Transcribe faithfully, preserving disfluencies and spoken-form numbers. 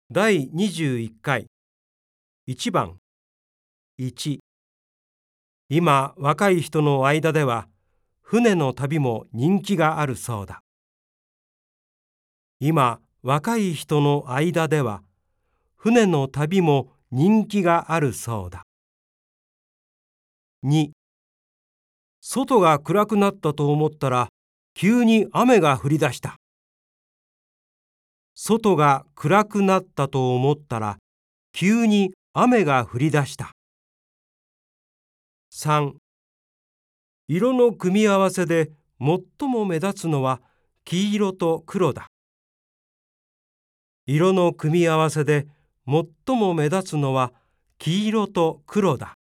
だいにじゅういっかいいちばんいち今若い人の間では船の旅も人気があるそうだ。今若い人の間では船の旅も人気があるそうだ。に外が暗くなったと思ったら急に雨が降り出した。外が暗くなったと思ったら急に雨が降り出した。さん色の組み合わせで最も目立つのは黄色と黒だ。色の組み合わせで最も目立つのは黄色と黒だ。